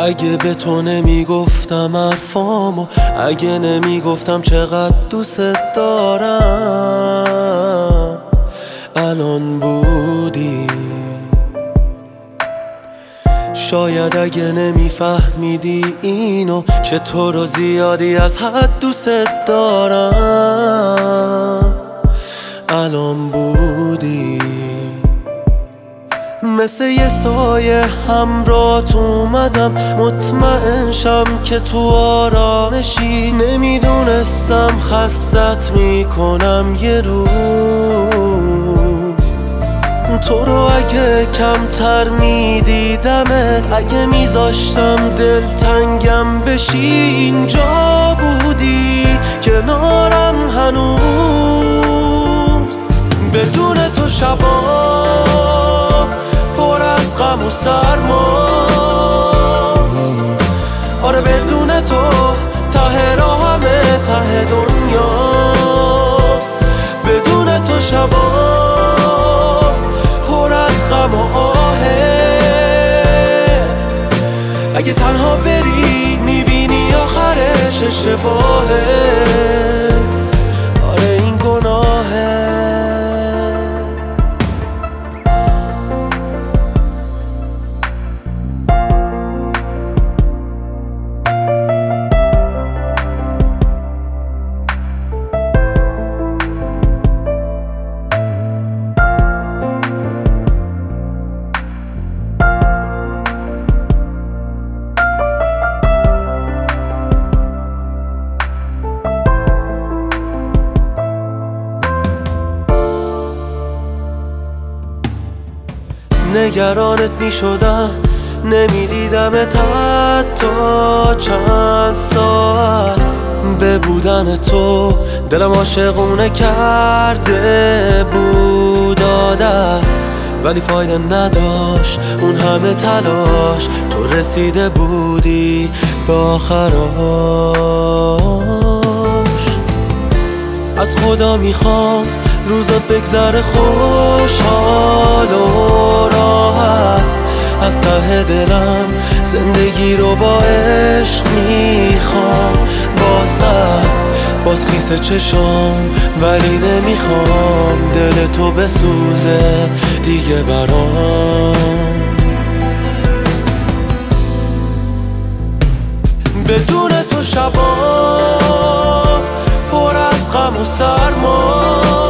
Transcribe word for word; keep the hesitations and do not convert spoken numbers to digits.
اگه به تو نمیگفتم حرفامو، اگه نمیگفتم چقدر دوست دارم، الان بودی. شاید اگه نمیفهمیدی اینو، که تو رو زیادی از حد دوست دارم، الان بودی. مثل یه سایه همراهت اومدم، مطمئن شم که تو آرامشی. نمیدونستم خستت میکنم یه روز. تو رو اگه کمتر میدیدمت، اگه میذاشتم دلتنگم بشی، اینجا بودی کنارم هنوز. بدون تو شبا پر از غم و سرماست. آره بدون تو ته راه همه ته دنیاست. بدون تو شبا پر از غم و آهه. اگه تنها بری میبینی آخرش اشتباهه. آره این گناهه. نگرانت می شدم، نمیدیدمت حتی چند ساعت. به بودن تو دلم عاشقونه کرده بود عادت، ولی فایده نداشت اون همه تلاش. تو رسیده بودی به آخراش. از خدا میخوام روزات بگذره خوشحال و راحت. از ته دلم زندگی رو با عشق میخوام واسط. باز خیس چشام ولی نمیخوام دل تو بسوزه دیگه برام. بدون تو شبا پر از غم و سرما.